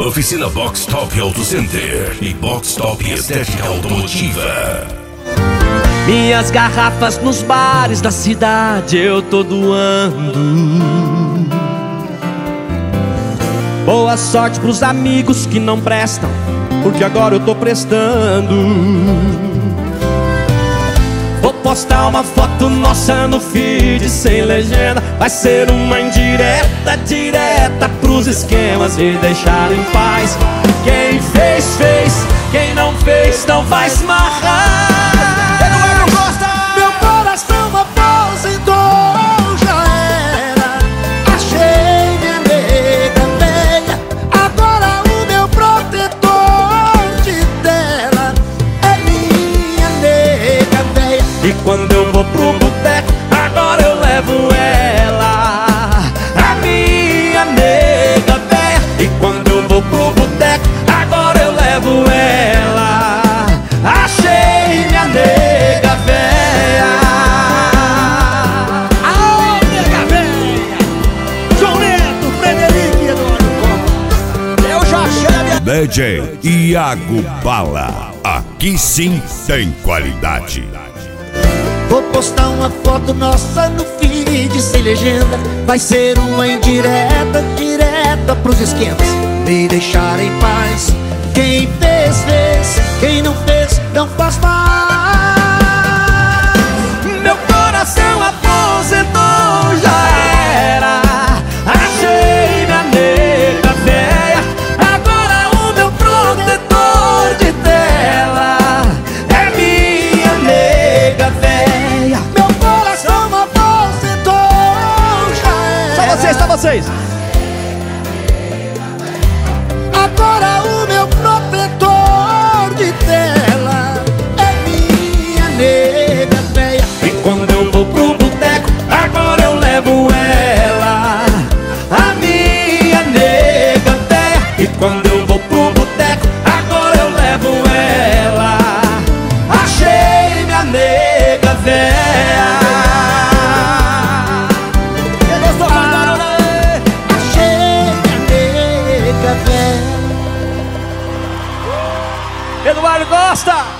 Oficina Box Top Auto Center e Box Top Estética Automotiva. Minhas garrafas nos bares da cidade eu tô doando. Boa sorte pros amigos que não prestam, porque agora eu tô prestando. Vou postar uma foto nossa no feed sem legenda. Vai ser uma indireta, direta pros esquemas me deixar em paz. Quem fez, fez. Quem não fez, não vai se marrar. Meu coração aposentou, já era. Achei minha nega velha. Agora o meu protetor de tela é minha nega velha. E quando eu vou pro boteco, agora eu levo ela, a minha nega véia. E quando eu vou pro boteco, agora eu levo ela. Achei minha nega véia. Aô, nega velha! João Neto, Frederico e Eduardo Costa. Eu já achei a minha... DJ Iago Bala. Aqui sim tem qualidade. Vou postar uma foto nossa no feed sem legenda. Vai ser uma indireta, direta pros esquemas me deixar em paz. Quem fez, fez. Quem não fez, não faz mais. Meu coração aposentou, já era. Achei minha nega véia. Agora o meu protetor de tela é minha nega véia. Meu coração aposentou, já era. Só vocês. Agora o meu protetor de tela é minha nega véia. E quando eu vou pro boteco, agora eu levo ela, a minha nega véia. E quando eu vou pro boteco, agora eu levo ela. Achei minha nega véia. Quem gostou, achei minha nega véia. Eduardo Costa.